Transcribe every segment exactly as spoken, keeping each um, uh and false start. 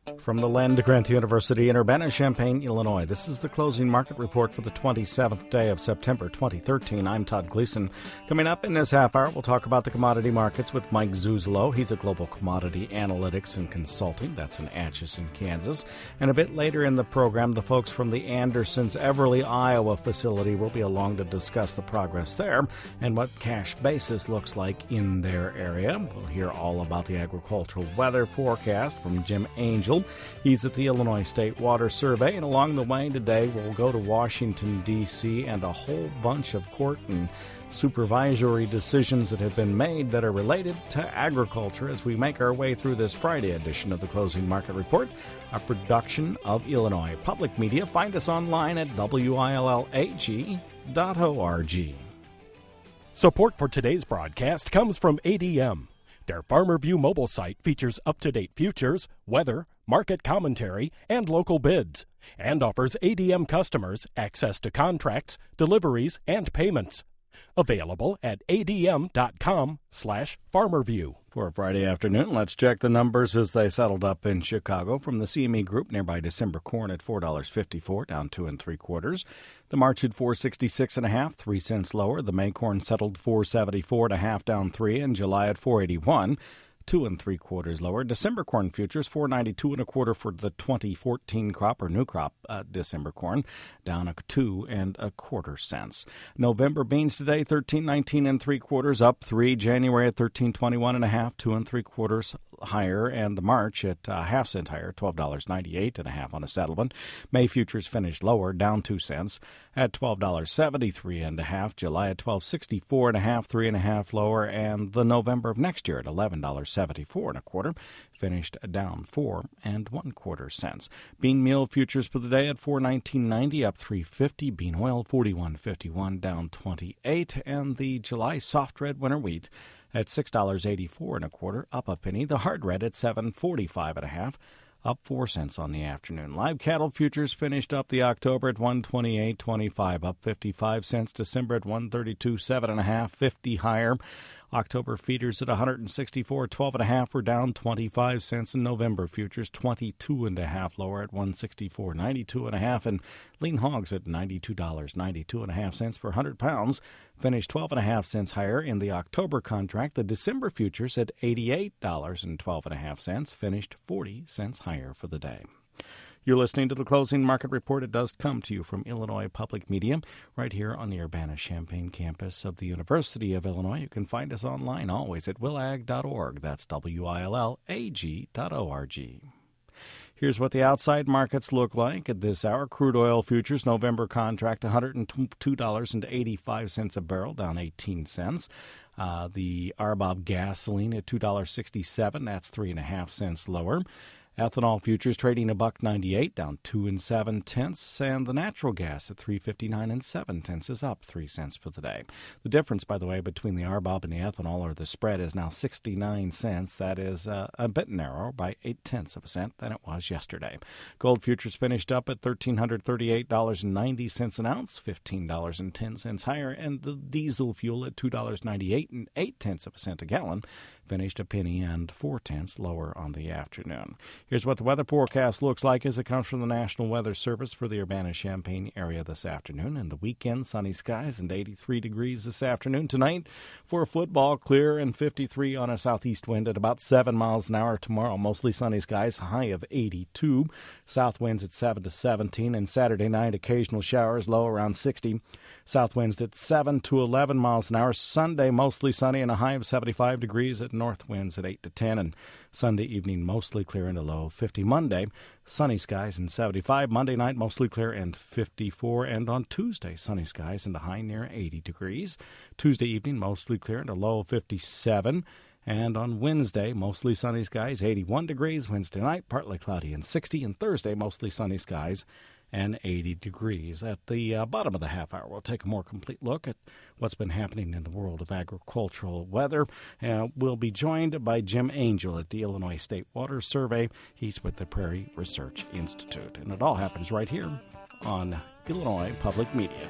From the Land-Grant University in Urbana-Champaign, Illinois, this is the closing market report for the twenty-seventh day of September twenty thirteen. I'm Todd Gleason. Coming up in this half hour, we'll talk about the commodity markets with Mike Zuzolo. He's a global commodity analytics and consulting. That's in Atchison, Kansas. And a bit later in the program, the folks from the Andersons Everly, Iowa facility will be along to discuss the progress there and what cash basis looks like in their area. We'll hear all about the agricultural weather forecast from Jim Angel. He's at the Illinois State Water Survey, and along the way today we'll go to Washington, D C, and a whole bunch of court and supervisory decisions that have been made that are related to agriculture as we make our way through this Friday edition of the Closing Market Report, a production of Illinois Public Media. Find us online at W I L L A G dot org. Support for today's broadcast comes from A D M. Their Farmer View mobile site features up-to-date futures, weather, market commentary, and local bids, and offers A D M customers access to contracts, deliveries, and payments. Available at adm.com slash farmerview. For a Friday afternoon, let's check the numbers as they settled up in Chicago. From the C M E Group, nearby December corn at four dollars and fifty-four cents, down two and three quarters. The March at four sixty-six and a half, three cents lower. The May corn settled four seventy-four and a half, down three, and July at four eighty-one. Two and three quarters lower. December corn futures four ninety-two and a quarter for the twenty fourteen crop or new crop uh, December corn, down a two and a quarter cents. November beans today thirteen nineteen and three quarters, up three. January at thirteen twenty-one and a half, two and three quarters higher, and the March at uh, half cent higher, twelve dollars and ninety-eight and a half on a settlement. May futures finished lower, down two cents at twelve dollars and seventy-three and a half. July at twelve sixty-four and a half, three and a half lower, and the November of next year at eleven dollars and seventy-four and a quarter, finished down four and one quarter cents. Bean meal futures for the day at four nineteen ninety, up three fifty. Bean oil forty-one fifty-one, down twenty-eight, and the July soft red winter wheat at six dollars and eighty-four and a quarter, up a penny. The hard red at seven forty-five and a half, up four cents on the afternoon. Live cattle futures finished up the October at one twenty-eight twenty-five, up fifty-five cents. December at one thirty-two seven and a half, fifty higher. October feeders at one sixty-four twelve and a half were down twenty-five cents. In November futures twenty-two and a half lower at one sixty-four ninety-two and a half, and lean hogs at ninety-two dollars and ninety-two and a half cents per one hundred pounds, finished twelve and a half cents higher in the October contract. The December futures at eighty-eight dollars and twelve and a half cents, finished forty cents higher for the day. You're listening to the Closing Market Report. It does come to you from Illinois Public Media, right here on the Urbana-Champaign campus of the University of Illinois. You can find us online always at willag dot org. That's W I L L A G dot org. Here's what the outside markets look like at this hour. Crude oil futures, November contract, one hundred two dollars and eighty-five cents a barrel, down eighteen cents. Uh, the R B O B gasoline at two dollars and sixty-seven cents, that's three and a half cents lower. Ethanol futures trading a buck ninety-eight, down two and seven tenths, and the natural gas at three fifty-nine and seven tenths is up three cents for the day. The difference, by the way, between the R B O B and the ethanol, or the spread, is now sixty-nine cents. That is uh, a bit narrower by eight tenths of a cent than it was yesterday. Gold futures finished up at one thousand three hundred thirty-eight dollars and ninety cents an ounce, fifteen dollars and ten cents higher, and the diesel fuel at two dollars and ninety-eight and eight tenths of a cent a gallon, finished a penny and four tenths lower on the afternoon. Here's what the weather forecast looks like as it comes from the National Weather Service for the Urbana-Champaign area this afternoon. And the weekend, sunny skies and eighty-three degrees this afternoon. Tonight, for football, clear and fifty-three on a southeast wind at about seven miles an hour. Tomorrow, mostly sunny skies, high of eighty-two. South winds at seven to seventeen. And Saturday night, occasional showers, low around sixty. South winds at seven to eleven miles an hour. Sunday, mostly sunny and a high of seventy-five degrees. At north winds at eight to ten. And Sunday evening, mostly clear and a low of fifty. Monday, sunny skies and seventy-five. Monday night, mostly clear and fifty-four. And on Tuesday, sunny skies and a high near eighty degrees. Tuesday evening, mostly clear and a low of fifty-seven. And on Wednesday, mostly sunny skies, eighty-one degrees. Wednesday night, partly cloudy and sixty. And Thursday, mostly sunny skies and eighty degrees. At the uh, bottom of the half hour, we'll take a more complete look at what's been happening in the world of agricultural weather. Uh, we'll be joined by Jim Angel at the Illinois State Water Survey. He's with the Prairie Research Institute. And it all happens right here on Illinois Public Media.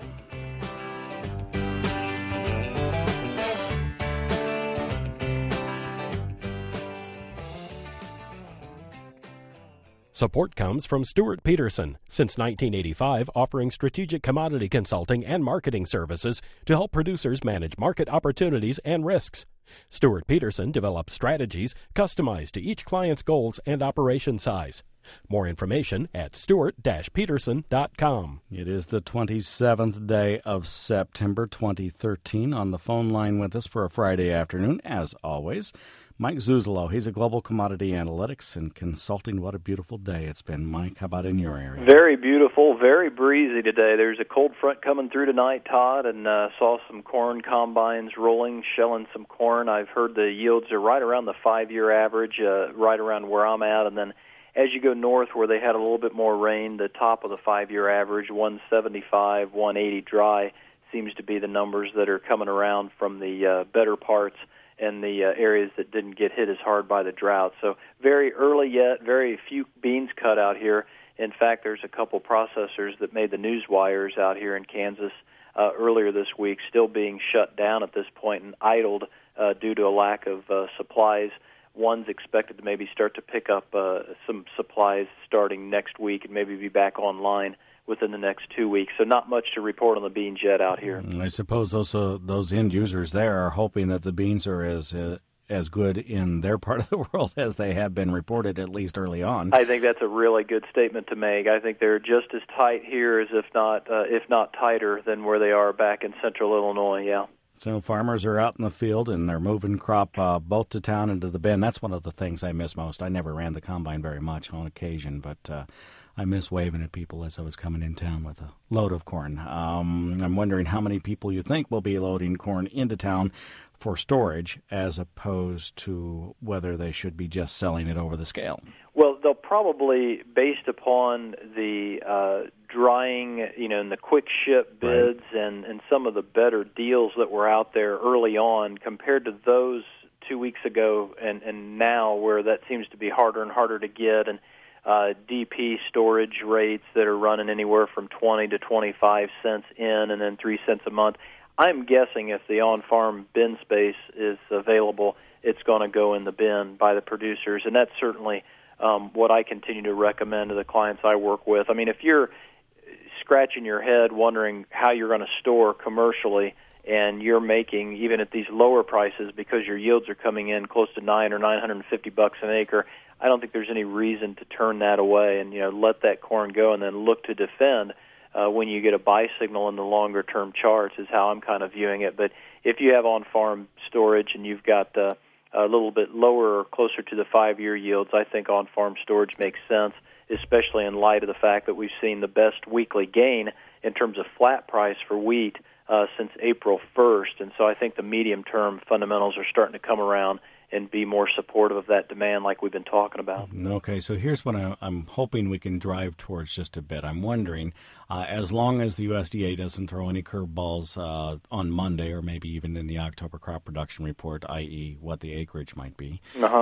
Support comes from Stuart Peterson, since nineteen eighty-five offering strategic commodity consulting and marketing services to help producers manage market opportunities and risks. Stuart Peterson develops strategies customized to each client's goals and operation size. More information at stuart dash peterson dot com. It is the twenty-seventh day of September twenty thirteen. On the phone line with us for a Friday afternoon, as always, Mike Zuzolo. He's a global commodity analytics and consulting. What a beautiful day it's been. Mike, how about in your area? Very beautiful, very breezy today. There's a cold front coming through tonight, Todd, and uh, saw some corn combines rolling, shelling some corn. I've heard the yields are right around the five-year average, uh, right around where I'm at, and then as you go north where they had a little bit more rain, the top of the five-year average, one seventy-five, one eighty dry, seems to be the numbers that are coming around from the uh, better parts and the uh, areas that didn't get hit as hard by the drought. So very early yet, very few beans cut out here. In fact, there's a couple processors that made the news wires out here in Kansas uh, earlier this week, still being shut down at this point and idled uh, due to a lack of uh, supplies. One's expected to maybe start to pick up uh, some supplies starting next week and maybe be back online within the next two weeks. So not much to report on the beans yet out here. I suppose those uh, those end users there are hoping that the beans are as uh, as good in their part of the world as they have been reported, at least early on. I think that's a really good statement to make. I think they're just as tight here as if not uh, if not tighter than where they are back in central Illinois, yeah. So farmers are out in the field, and they're moving crop uh, both to town and to the bin. That's one of the things I miss most. I never ran the combine very much on occasion, but uh, I miss waving at people as I was coming in town with a load of corn. Um, I'm wondering how many people you think will be loading corn into town for storage as opposed to whether they should be just selling it over the scale. Well, they'll probably, based upon the uh, drying, you know, and the quick ship bids right. and, and some of the better deals that were out there early on compared to those two weeks ago and, and now where that seems to be harder and harder to get, and uh, D P storage rates that are running anywhere from twenty to twenty-five cents in and then three cents a month. I'm guessing if the on-farm bin space is available, it's going to go in the bin by the producers, and that's certainly um, what I continue to recommend to the clients I work with. I mean, if you're scratching your head wondering how you're going to store commercially and you're making, even at these lower prices, because your yields are coming in close to nine or nine hundred fifty bucks an acre, I don't think there's any reason to turn that away and, you know, let that corn go and then look to defend Uh, when you get a buy signal in the longer-term charts is how I'm kind of viewing it. But if you have on-farm storage and you've got uh, a little bit lower or closer to the five-year yields, I think on-farm storage makes sense, especially in light of the fact that we've seen the best weekly gain in terms of flat price for wheat uh, since April first. And so I think the medium-term fundamentals are starting to come around and be more supportive of that demand like we've been talking about. Okay, so here's what I, I'm hoping we can drive towards just a bit. I'm wondering, uh, as long as the U S D A doesn't throw any curveballs uh, on Monday or maybe even in the October crop production report, that is what the acreage might be, uh-huh.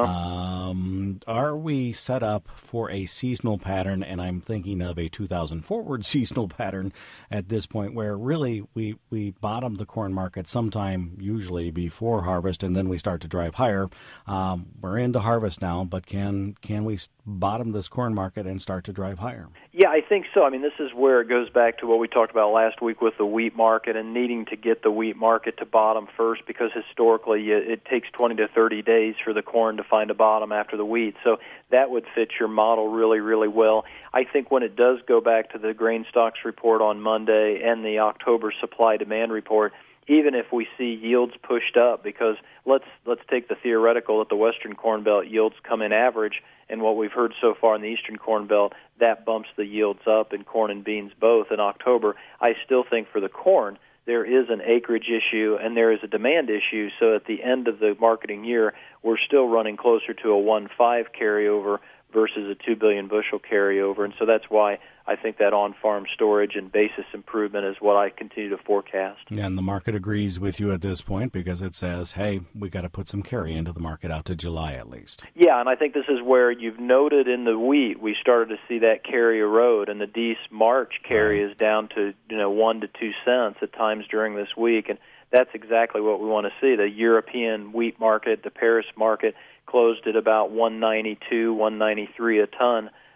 um, are we set up for a seasonal pattern, and I'm thinking of a two thousand forward seasonal pattern at this point where really we, we bottom the corn market sometime usually before harvest and then we start to drive higher. Um, we're into harvest now, but can can we bottom this corn market and start to drive higher? Yeah, I think so. I mean, this is where it goes back to what we talked about last week with the wheat market and needing to get the wheat market to bottom first, because historically it takes twenty to thirty days for the corn to find a bottom after the wheat. So that would fit your model really, really well. I think when it does go back to the grain stocks report on Monday and the October supply-demand report, even if we see yields pushed up, because let's let's take the theoretical that the Western Corn Belt yields come in average, and what we've heard so far in the Eastern Corn Belt, that bumps the yields up in corn and beans both in October. I still think for the corn, there is an acreage issue and there is a demand issue, so at the end of the marketing year, we're still running closer to a one point five carryover versus a two billion bushel carryover, and so that's why I think that on-farm storage and basis improvement is what I continue to forecast. And the market agrees with you at this point because it says, hey, we got to put some carry into the market out to July at least. Yeah, and I think this is where you've noted in the wheat we started to see that carry erode, and the Dees March carry right. is down to you know one to two cents at times during this week, and that's exactly what we want to see. The European wheat market, the Paris market, closed at about one ninety-two, one ninety-three a ton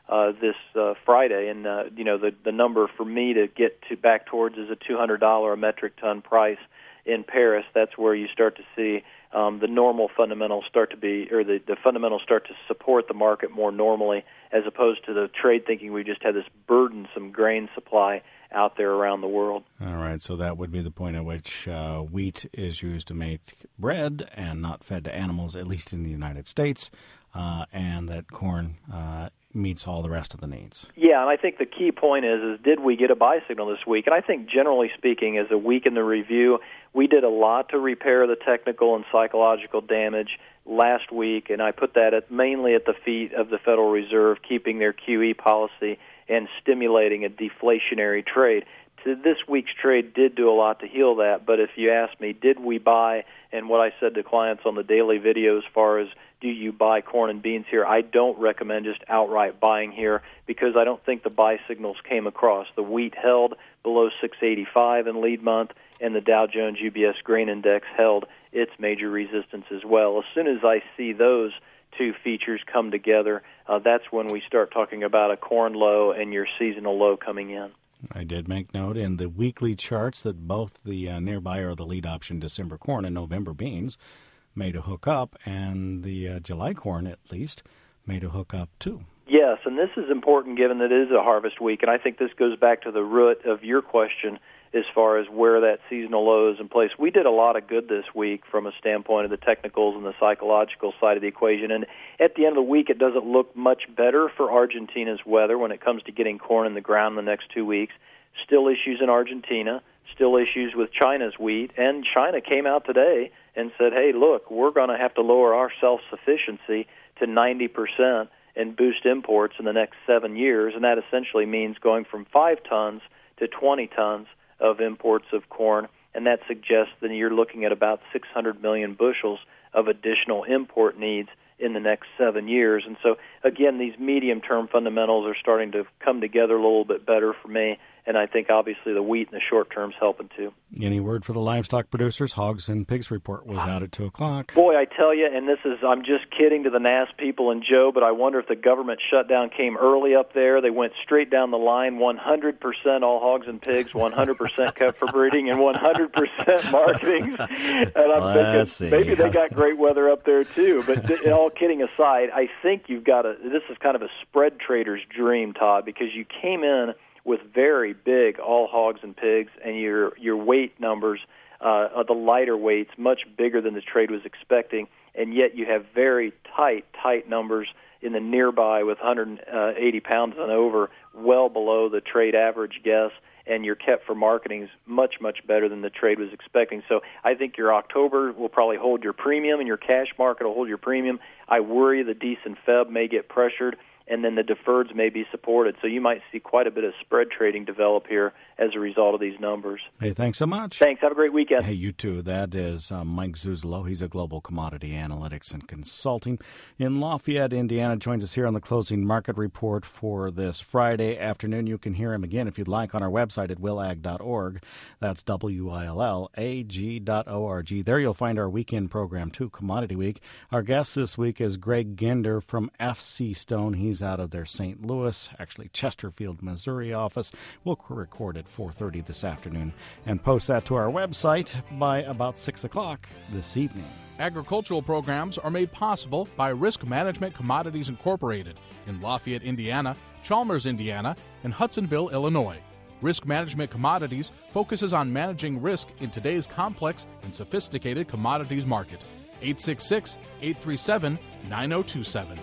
uh, this uh, Friday. And, uh, you know, the, the number for me to get to back towards is a two hundred dollars a metric ton price in Paris. That's where you start to see um, the normal fundamentals start to be, or the, the fundamentals start to support the market more normally, as opposed to the trade thinking we just had this burdensome grain supply out there around the world. All right, so that would be the point at which uh, wheat is used to make bread and not fed to animals, at least in the United States, uh, and that corn uh, meets all the rest of the needs. Yeah, and I think the key point is, is did we get a buy signal this week? And I think generally speaking, as a week in the review, we did a lot to repair the technical and psychological damage last week, and I put that at, mainly at the feet of the Federal Reserve, keeping their Q E policy and stimulating a deflationary trade. To this week's trade did do a lot to heal that, but if you ask me, did we buy, and what I said to clients on the daily video as far as do you buy corn and beans here, I don't recommend just outright buying here because I don't think the buy signals came across. The wheat held below six eighty-five in lead month, and the Dow Jones U B S Grain Index held its major resistance as well. As soon as I see those two features come together, uh, that's when we start talking about a corn low and your seasonal low coming in. I did make note in the weekly charts that both the uh, nearby or the lead option December corn and November beans made a hook up, and the uh, July corn, at least, made a hook up too. Yes, and this is important given that it is a harvest week, and I think this goes back to the root of your question as far as where that seasonal low is in place. We did a lot of good this week from a standpoint of the technicals and the psychological side of the equation, and at the end of the week it doesn't look much better for Argentina's weather when it comes to getting corn in the ground in the next two weeks. Still issues in Argentina, still issues with China's wheat, and China came out today and said, hey, look, we're going to have to lower our self-sufficiency to ninety percent and boost imports in the next seven years, and that essentially means going from five tons to twenty tons of imports of corn, and that suggests that you're looking at about six hundred million bushels of additional import needs in the next seven years. And so, again, these medium-term fundamentals are starting to come together a little bit better for me, and I think obviously the wheat in the short term is helping too. Any word for the livestock producers? Hogs and Pigs report was out at two o'clock. Boy, I tell you, and this is, I'm just kidding to the N A S people and Joe, but I wonder if the government shutdown came early up there. They went straight down the line, one hundred percent all hogs and pigs, one hundred percent cut for breeding, and one hundred percent marketing. And I'm Let's thinking see. maybe they got great weather up there too. But th- all kidding aside, I think you've got a, this is kind of a spread trader's dream, Todd, because you came in with very big all hogs and pigs, and your your weight numbers, uh, are the lighter weights, much bigger than the trade was expecting, and yet you have very tight, tight numbers in the nearby with one hundred eighty pounds and over, well below the trade average guess, and your kept for marketing is much, much better than the trade was expecting. So I think your October will probably hold your premium, and your cash market will hold your premium. I worry the decent Feb may get pressured, and then the deferreds may be supported. So you might see quite a bit of spread trading develop here as a result of these numbers. Hey, thanks so much. Thanks. Have a great weekend. Hey, you too. That is uh, Mike Zuzolo. He's a global commodity analytics and consulting in Lafayette, Indiana. Joins us here on the Closing Market Report for this Friday afternoon. You can hear him again if you'd like on our website at will ag dot org. That's W I L L A G dot O R G. There you'll find our weekend program, too, Commodity Week. Our guest this week is Greg Ginder from F C Stone. He's out of their Saint Louis, actually Chesterfield, Missouri office. We'll record at four thirty this afternoon and post that to our website by about six o'clock this evening. Agricultural programs are made possible by Risk Management Commodities Incorporated in Lafayette, Indiana, Chalmers, Indiana, and Hudsonville, Illinois. Risk Management Commodities focuses on managing risk in today's complex and sophisticated commodities market. eight six six, eight three seven, nine zero two seven.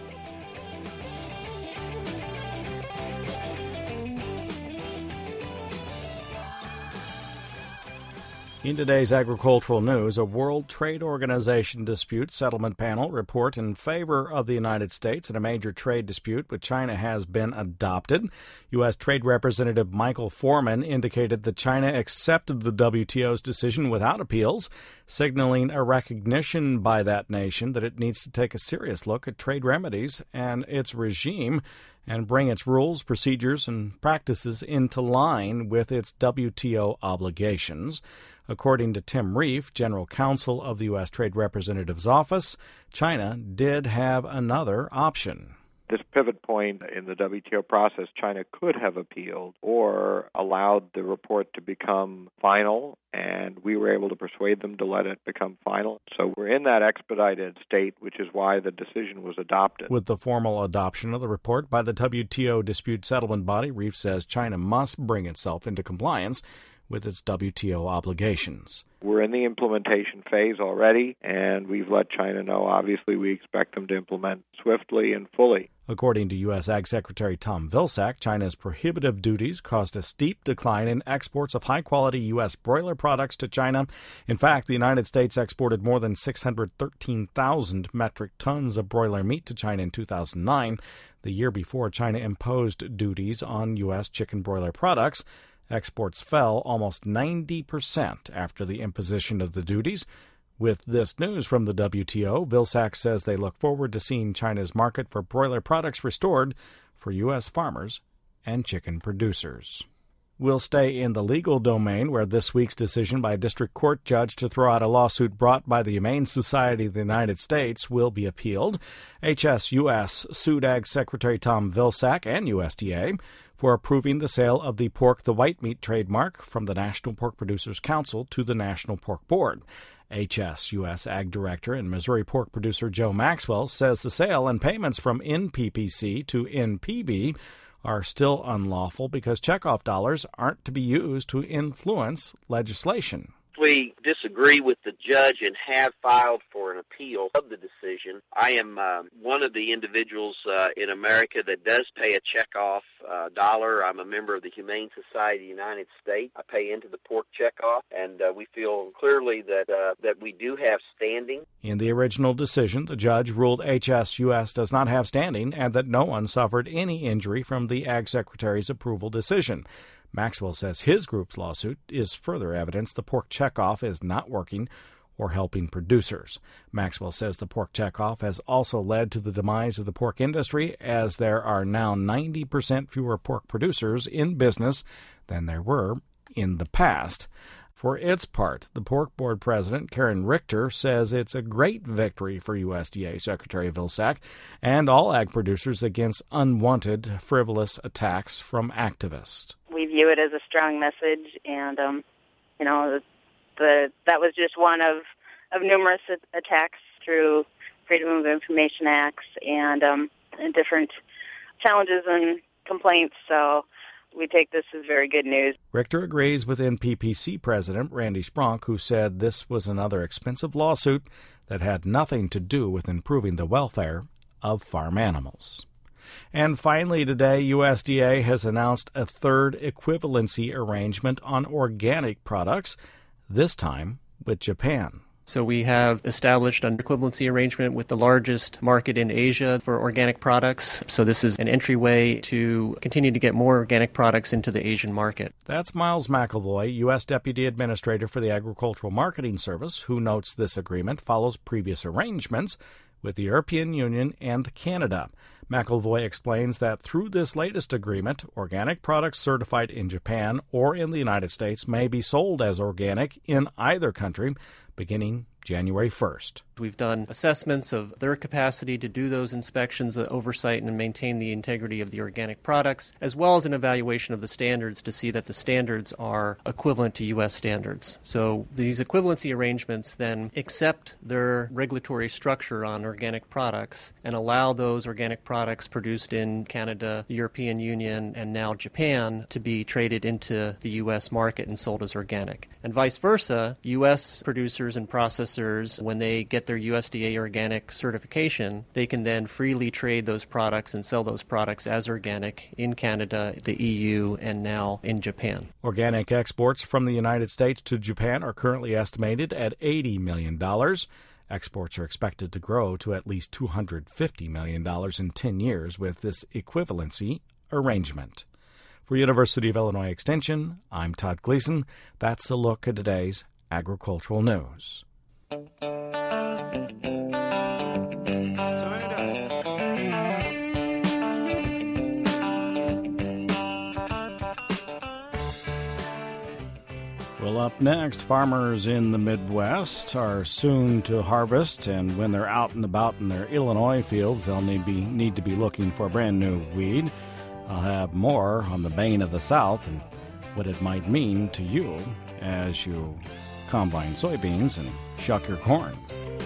In today's agricultural news, a World Trade Organization dispute settlement panel report in favor of the United States in a major trade dispute with China has been adopted. U S. Trade Representative Michael Foreman indicated that China accepted the W T O's decision without appeals, signaling a recognition by that nation that it needs to take a serious look at trade remedies and its regime and bring its rules, procedures, and practices into line with its W T O obligations. According to Tim Reif, General Counsel of the U S. Trade Representative's Office, China did have another option. this pivot point in the W T O process, China could have appealed or allowed the report to become final, and we were able to persuade them to let it become final. So we're in that expedited state, which is why the decision was adopted. With the formal adoption of the report by the W T O dispute settlement body, Reef says China must bring itself into compliance with its W T O obligations. We're in the implementation phase already, and we've let China know, obviously, we expect them to implement swiftly and fully. According to U S Ag Secretary Tom Vilsack, China's prohibitive duties caused a steep decline in exports of high-quality U S broiler products to China. In fact, the United States exported more than six hundred thirteen thousand metric tons of broiler meat to China in two thousand nine, the year before China imposed duties on U S chicken broiler products. Exports fell almost ninety percent after the imposition of the duties. With this news from the W T O, Vilsack says they look forward to seeing China's market for broiler products restored for U S farmers and chicken producers. We'll stay in the legal domain, where this week's decision by a district court judge to throw out a lawsuit brought by the Humane Society of the United States will be appealed. H S U S sued Ag Secretary Tom Vilsack and U S D A for approving the sale of the pork the white meat trademark from the National Pork Producers Council to the National Pork Board. H S U S Ag Director and Missouri pork producer Joe Maxwell says the sale and payments from N P P C to N P B are still unlawful because checkoff dollars aren't to be used to influence legislation. We disagree with the judge and have filed for an appeal of the decision. I am uh, one of the individuals uh, in America that does pay a checkoff uh, dollar. I'm a member of the Humane Society of the United States. I pay into the pork checkoff, and uh, we feel clearly that uh, that we do have standing. In the original decision, the judge ruled H S U S does not have standing and that no one suffered any injury from the Ag Secretary's approval decision. Maxwell says his group's lawsuit is further evidence the pork checkoff is not working or helping producers. Maxwell says the pork checkoff has also led to the demise of the pork industry, as there are now ninety percent fewer pork producers in business than there were in the past. For its part, the Pork Board president, Karen Richter, says it's a great victory for U S D A Secretary Vilsack and all ag producers against unwanted, frivolous attacks from activists. We view it as a strong message, and, um, you know, the, that was just one of, of numerous attacks through Freedom of Information Acts and, um, and different challenges and complaints, so we take this as very good news. Richter agrees with N P P C President Randy Spronk, who said this was another expensive lawsuit that had nothing to do with improving the welfare of farm animals. And finally today, U S D A has announced a third equivalency arrangement on organic products, this time with Japan. So we have established an equivalency arrangement with the largest market in Asia for organic products. So this is an entryway to continue to get more organic products into the Asian market. That's Miles McElvoy, U S Deputy Administrator for the Agricultural Marketing Service, who notes this agreement follows previous arrangements with the European Union and Canada. McElvoy explains that through this latest agreement, organic products certified in Japan or in the United States may be sold as organic in either country beginning January first. We've done assessments of their capacity to do those inspections, the oversight, and maintain the integrity of the organic products, as well as an evaluation of the standards to see that the standards are equivalent to U S standards. So these equivalency arrangements then accept their regulatory structure on organic products and allow those organic products produced in Canada, the European Union, and now Japan to be traded into the U S market and sold as organic. And vice versa, U S producers and processors, when they get their U S D A organic certification, they can then freely trade those products and sell those products as organic in Canada, the E U, and now in Japan. Organic exports from the United States to Japan are currently estimated at eighty million dollars. Exports are expected to grow to at least two hundred fifty million dollars in ten years with this equivalency arrangement. For University of Illinois Extension, I'm Todd Gleason. That's a look at today's agricultural news. Well, up next, farmers in the Midwest are soon to harvest, and when they're out and about in their Illinois fields, they'll need, be, need to be looking for a brand new weed. I'll have more on the bane of the South and what it might mean to you as you combine soybeans and shuck your corn.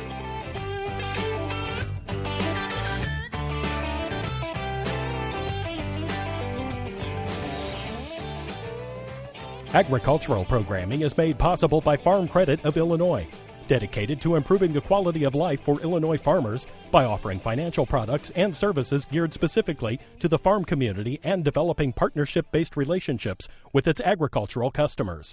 Agricultural programming is made possible by Farm Credit of Illinois, dedicated to improving the quality of life for Illinois farmers by offering financial products and services geared specifically to the farm community and developing partnership-based relationships with its agricultural customers.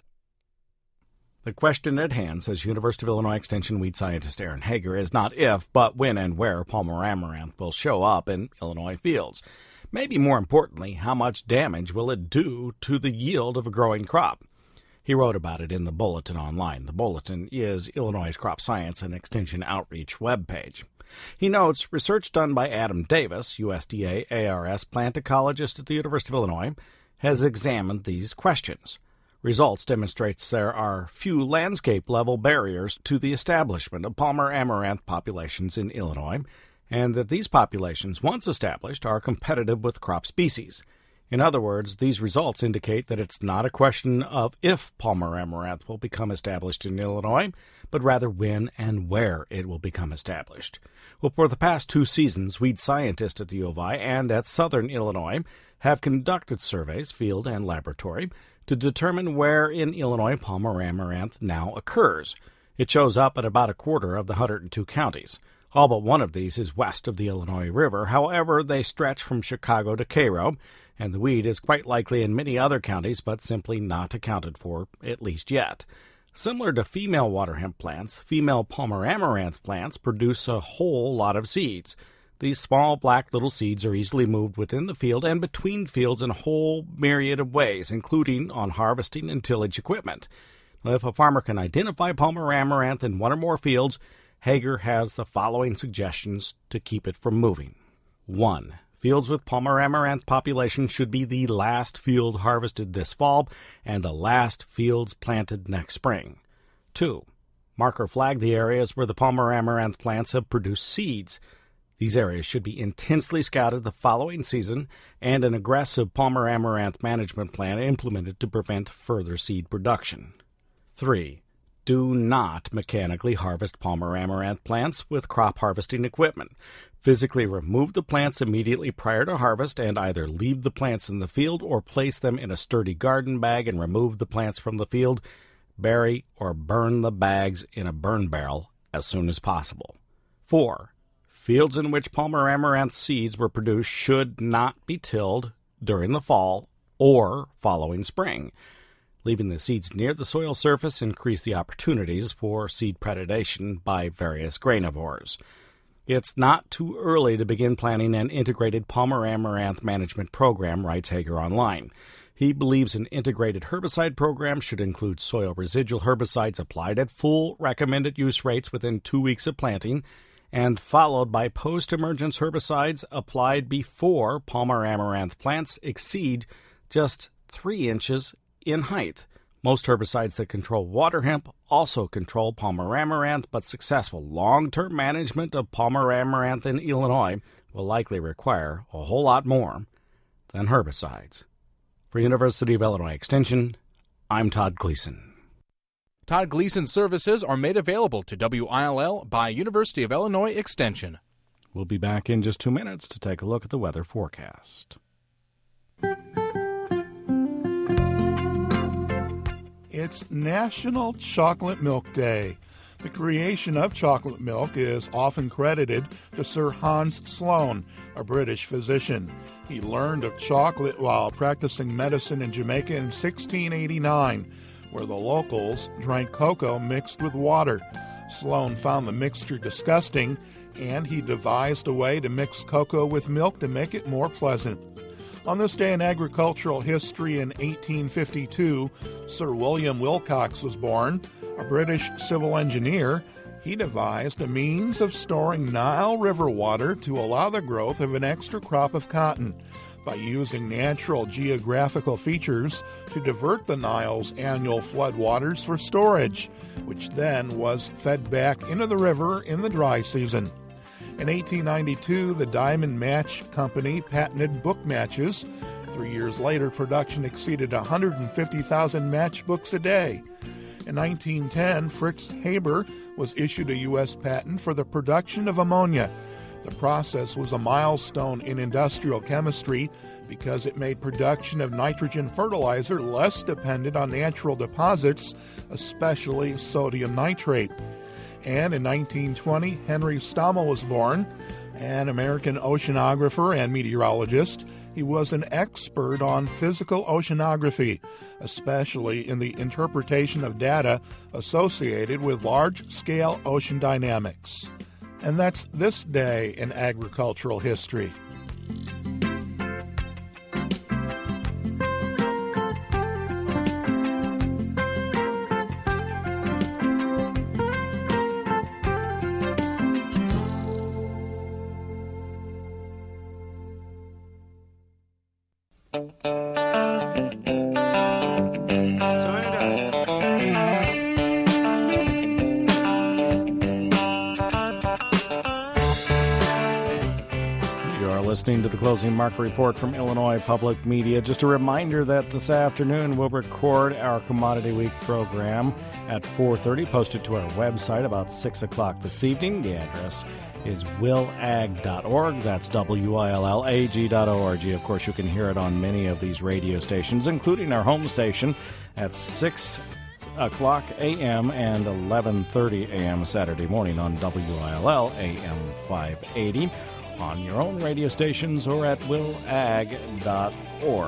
The question at hand, says University of Illinois Extension weed scientist Aaron Hager, is not if, but when and where Palmer amaranth will show up in Illinois fields. Maybe more importantly, how much damage will it do to the yield of a growing crop? He wrote about it in the Bulletin online. The Bulletin is Illinois' crop science and extension outreach webpage. He notes research done by Adam Davis, U S D A A R S plant ecologist at the University of Illinois, has examined these questions. Results demonstrates there are few landscape-level barriers to the establishment of Palmer amaranth populations in Illinois, and that these populations, once established, are competitive with crop species. In other words, these results indicate that it's not a question of if Palmer amaranth will become established in Illinois, but rather when and where it will become established. Well, for the past two seasons, weed scientists at the U of I and at Southern Illinois have conducted surveys, field and laboratory, to determine where in Illinois Palmer amaranth now occurs. It shows up at about a quarter of the one hundred two counties. All but one of these is west of the Illinois River. However, they stretch from Chicago to Cairo, and the weed is quite likely in many other counties, but simply not accounted for, at least yet. Similar to female water hemp plants, female Palmer amaranth plants produce a whole lot of seeds. These small black little seeds are easily moved within the field and between fields in a whole myriad of ways, including on harvesting and tillage equipment. Now, if a farmer can identify Palmer amaranth in one or more fields, Hager has the following suggestions to keep it from moving. One. Fields with Palmer amaranth population should be the last field harvested this fall and the last fields planted next spring. Two. Mark or flag the areas where the Palmer amaranth plants have produced seeds. These areas should be intensely scouted the following season and an aggressive Palmer amaranth management plan implemented to prevent further seed production. Three. Do not mechanically harvest Palmer amaranth plants with crop harvesting equipment. Physically remove the plants immediately prior to harvest and either leave the plants in the field or place them in a sturdy garden bag and remove the plants from the field. Bury or burn the bags in a burn barrel as soon as possible. Four. Fields in which Palmer amaranth seeds were produced should not be tilled during the fall or following spring. Leaving the seeds near the soil surface increase the opportunities for seed predation by various granivores. It's not too early to begin planning an integrated Palmer amaranth management program, writes Hager online. He believes an integrated herbicide program should include soil residual herbicides applied at full recommended use rates within two weeks of planting, and followed by post-emergence herbicides applied before Palmer amaranth plants exceed just three inches in height. Most herbicides that control water hemp also control Palmer amaranth, but successful long-term management of Palmer amaranth in Illinois will likely require a whole lot more than herbicides. For University of Illinois Extension, I'm Todd Gleason. Todd Gleason's services are made available to W I L L by University of Illinois Extension. We'll be back in just two minutes to take a look at the weather forecast. It's National Chocolate Milk Day. The creation of chocolate milk is often credited to Sir Hans Sloane, a British physician. He learned of chocolate while practicing medicine in Jamaica in sixteen eighty-nine, where the locals drank cocoa mixed with water. Sloane found the mixture disgusting, and he devised a way to mix cocoa with milk to make it more pleasant. On this day in agricultural history in eighteen fifty-two, Sir William Wilcox was born, a British civil engineer. He devised a means of storing Nile River water to allow the growth of an extra crop of cotton. by using natural geographical features to divert the Nile's annual floodwaters for storage, which then was fed back into the river in the dry season. In eighteen ninety-two, the Diamond Match Company patented book matches. Three years later, production exceeded one hundred fifty thousand matchbooks a day. In nineteen ten, Fritz Haber was issued a U S patent for the production of ammonia. The process was a milestone in industrial chemistry because it made production of nitrogen fertilizer less dependent on natural deposits, especially sodium nitrate. And in nineteen twenty, Henry Stommel was born, an American oceanographer and meteorologist. He was an expert on physical oceanography, especially in the interpretation of data associated with large-scale ocean dynamics. And that's this day in agricultural history. Listening to the Closing Market Report from Illinois Public Media. Just a reminder that this afternoon we'll record our Commodity Week program at four thirty, posted to our website about six o'clock this evening. The address is will ag dot org. That's W I L L A G dot O R G. Of course, you can hear it on many of these radio stations, including our home station at six o'clock a.m. and eleven thirty a.m. Saturday morning on W I L L A M five eighty. On your own radio stations or at will ag dot org.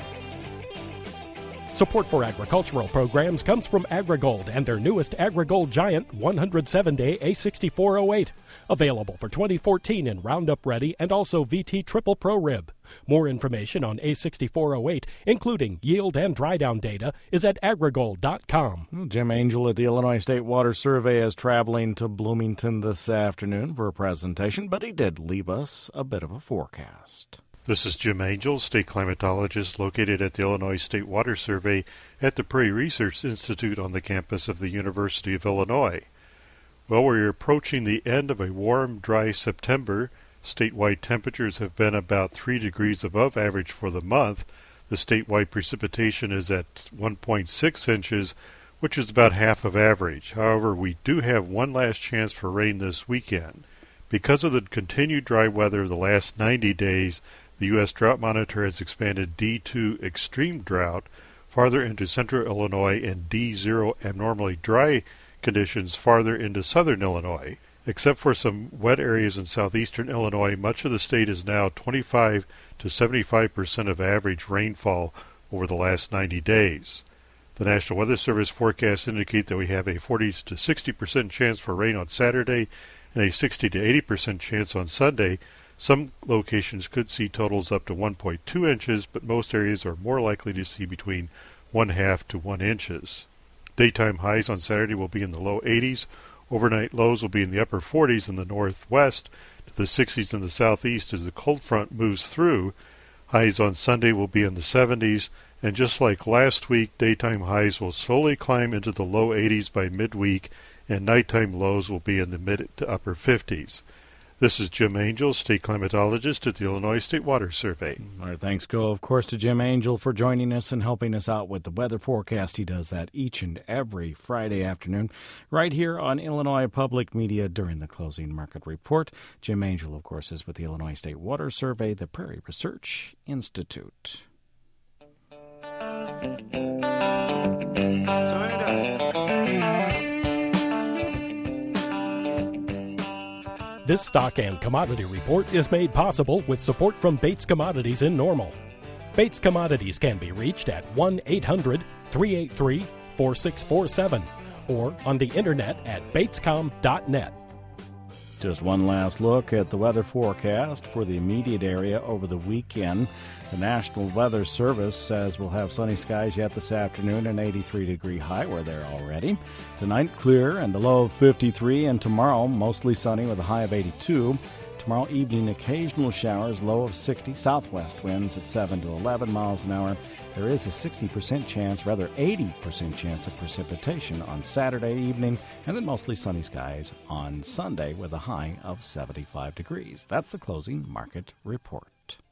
Support for agricultural programs comes from AgriGold and their newest AgriGold Giant one hundred seven day A sixty-four oh eight. Available for twenty fourteen in Roundup Ready and also V T Triple Pro Rib. More information on A sixty-four oh eight, including yield and dry down data, is at agrigold dot com. Jim Angel at the Illinois State Water Survey is traveling to Bloomington this afternoon for a presentation, but he did leave us a bit of a forecast. This is Jim Angel, state climatologist located at the Illinois State Water Survey at the Prairie Research Institute on the campus of the University of Illinois. Well, we're approaching the end of a warm, dry September. Statewide temperatures have been about three degrees above average for the month. The statewide precipitation is at one point six inches, which is about half of average. However, we do have one last chance for rain this weekend. Because of the continued dry weather of the last ninety days, the U S Drought Monitor has expanded D two extreme drought farther into central Illinois and D zero abnormally dry conditions farther into southern Illinois. Except for some wet areas in southeastern Illinois, much of the state is now twenty-five to seventy-five percent of average rainfall over the last ninety days. The National Weather Service forecasts indicate that we have a forty to sixty percent chance for rain on Saturday and a sixty to eighty percent chance on Sunday. Some locations could see totals up to one point two inches, but most areas are more likely to see between one half to one inches. Daytime highs on Saturday will be in the low eighties. Overnight lows will be in the upper forties in the northwest to the sixties in the southeast as the cold front moves through. Highs on Sunday will be in the seventies, and just like last week, daytime highs will slowly climb into the low eighties by midweek, and nighttime lows will be in the mid to upper fifties. This is Jim Angel, state climatologist at the Illinois State Water Survey. Our thanks go, of course, to Jim Angel for joining us and helping us out with the weather forecast. He does that each and every Friday afternoon right here on Illinois Public Media during the Closing Market Report. Jim Angel, of course, is with the Illinois State Water Survey, the Prairie Research Institute. This stock and commodity report is made possible with support from Bates Commodities in Normal. Bates Commodities can be reached at one eight hundred three eight three four six four seven or on the internet at batescom dot net. Just one last look at the weather forecast for the immediate area over the weekend. The National Weather Service says we'll have sunny skies yet this afternoon, an eighty-three degree high. We're there already. Tonight, clear and a low of fifty-three, and tomorrow, mostly sunny with a high of eighty-two. Tomorrow evening, occasional showers, low of sixty. Southwest winds at seven to eleven miles an hour. There is a sixty percent chance, rather eighty percent chance of precipitation on Saturday evening, and then mostly sunny skies on Sunday with a high of seventy-five degrees. That's the closing market report.